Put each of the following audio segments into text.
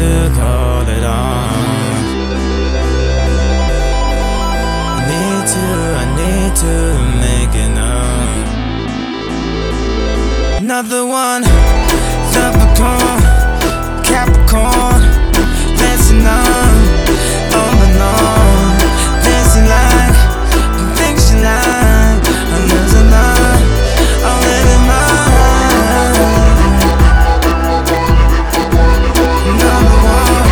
to call it on. I need to make it up. Another one, Leprechaun, Capricorn, dancing on and on, dancing like the things you like. I'm losing up, I'm living mine. Another one.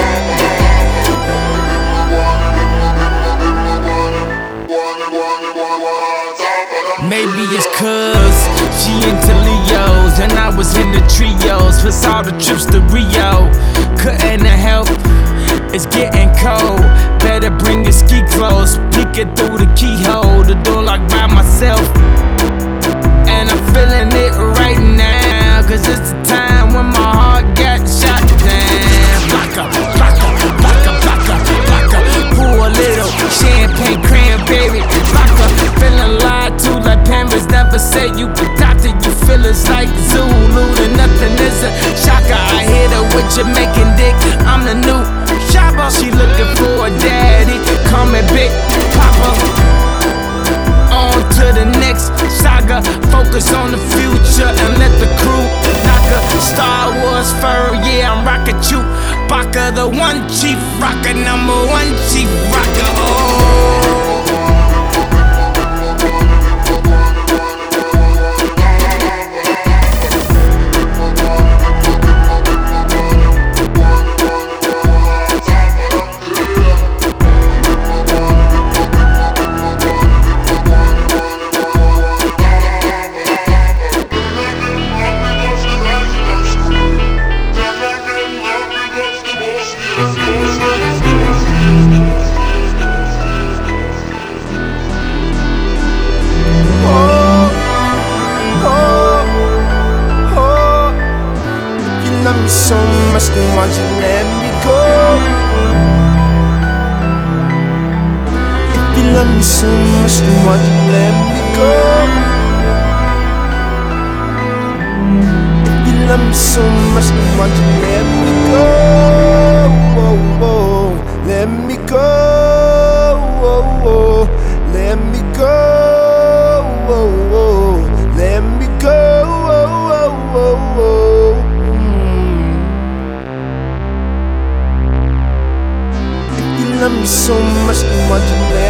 Maybe it's 'cause she into Leos and I was in the trios. Plus all the trips to Rio, couldn't help, it's getting cold. Better bring your ski clothes, peeking through the keyhole. The door locked by myself, and I'm feeling it right now. 'Cause it's the time when my heart got shot down. Blocker, blocker, blocker, blocker, blocker. Pour a little champagne cranberry. Blocker, feeling lied to like parents never say you could doctor. You feel it's like Zulu, and nothing is a shocker. I hit her with Jamaican dick, I'm the new shopper. She looking for a daddy, call me Big Papa. On to the next saga, focus on the future and let the crew knock her. Star Wars fur, yeah, I'm rockin' Chewbacca, the one chief rocker, number one chief rocker. Oh. Love me so much, then why'd you let me go? If you love me so much, then why'd you let me go? If you love me so much, then why'd you let me go? Whoa, whoa, let me go. Whoa, whoa, let me go. Whoa, whoa, let me go. Whoa, whoa, whoa. Love me so much, then why'd you let